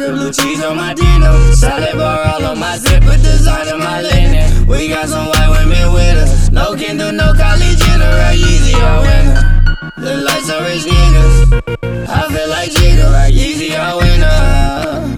Oscar blue cheese on my denim. Solid bar all on my zip, put design on my linen. We got some white women with us. No Kendall, no Kylie Jenner, right? Yeezy, I winner. The lights are rich niggas. I feel like Jigga, right? Yeezy, I winner.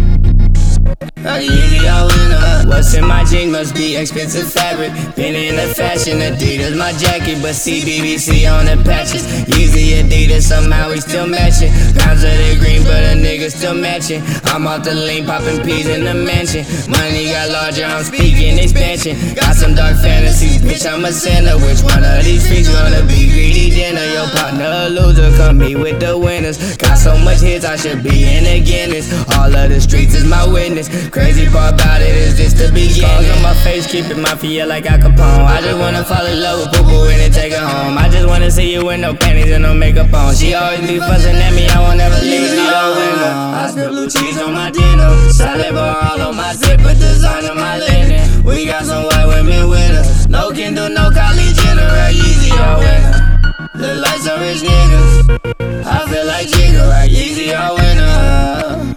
Right, Yeezy, I winner. What's in my jeans must be expensive fabric. Been in the fashion, Adidas my jacket, but CBBC on the patches. Yeezy, Adidas, somehow we still matching. Pounds of the green, but a nigga still matching. I'm off the lean, popping peas in the mansion. Money got larger, I'm speaking expansion. Got some dark fantasies, bitch, I'm a sinner. Which one of these freaks gonna be greedy dinner? Your partner a loser, come meet with the winners. Got so much hits, I should be in a Guinness. All of the streets is my witness. Crazy part about it is this the beginning. Scars on my face, keeping mafia like Al Capone. I just wanna fall in love with poo-poo and then take her home. I just wanna see you with no panties and no makeup on. She always be fussing at me, I won't ever leave me alone. I spill blue cheese on my denim. Solid bar all on my zip, put design on my linen. We got some white women with us. No Kendall, no Kylie Jenner, right? Yeezy, I winner. The lights are rich niggas. I feel like Jigga, right? Yeezy, I winner.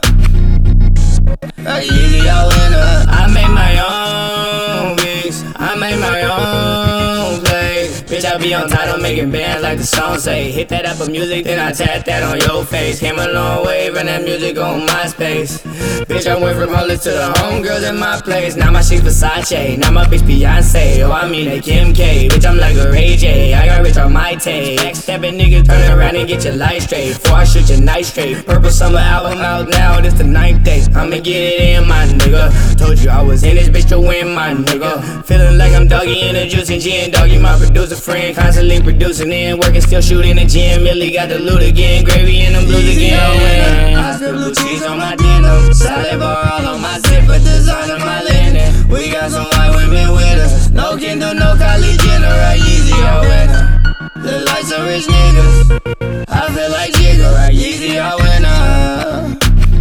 Right, Yeezy, I winner. I made my own gigs. I made my own place. Bitch, I be on title making bands like the song say. Hit that Apple Music, then I tap that on your face. Came a long way, run that music on MySpace. Bitch, I went from homeless to the homegirls in my place. Now my shit Versace, now my bitch Beyonce. Oh, I mean a Kim K. Bitch, I'm like a Ray J. I got rich on my tape. Backstabbing niggas, turn around and get your life straight. Before I shoot your night straight. Purple Summer album out now, this the 9th day. I'ma get it in, my nigga. Told you I was in this bitch to win, my nigga. Feeling like I'm doggy in the juice and gin. Doggy, my producer friend, constantly producing and working, still shooting the gym. Millie got the loot again, gravy in them blues again. I spill blue cheese on my denim. Solid bar all on my zip, put design on my linen. We got some white women with us. No Kendall, no Kylie Jenner, right? Yeezy, I winner. The lights are rich niggas. I feel like Jigga, right? Yeezy, I winner.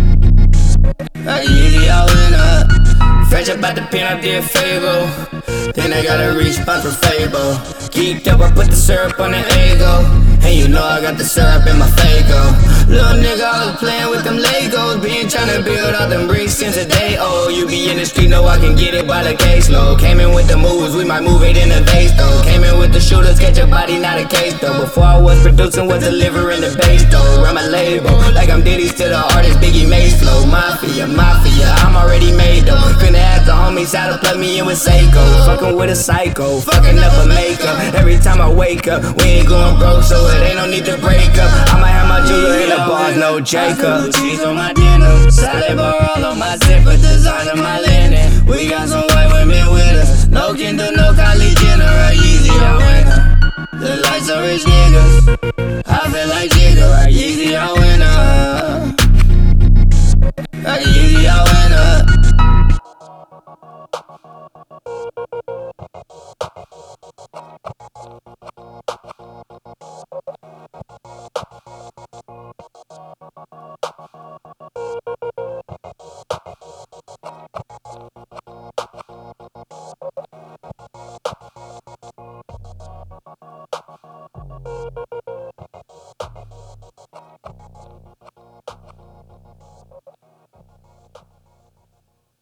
Right, Yeezy, I winner. Fresh about the pen, I did Fable. Then I gotta reach spot for Fable. Geeked up, I put the syrup on the Eggo. And you know I got the syrup in my Fago. Little nigga, I was playing with them Legos. Been tryna build all them bricks since a day old. You be in the street, know I can get it by the caseload. Came in with the moves, we might move it in a vase though. Came in with the shooters, catch a body, not a case though. Before I was producing, was delivering the bass though. Run my label, like I'm Diddy's to the artist, Biggie Mace flow. Mafia, mafia, I'm already made though. Finna ask the homies how to plug me in with Seiko. Fucking with a psycho, fucking up a makeup. Every time I wake up, we ain't going broke, so it ain't no need to break up. I might have my jeweler in the bars, no Jacob. Cheese on my denim, solid bar all on my zip, put design on my linen. We got some white women with us. No Kendall, no Kylie Jenner, right? Yeezy, I winner. The lights are rich niggas.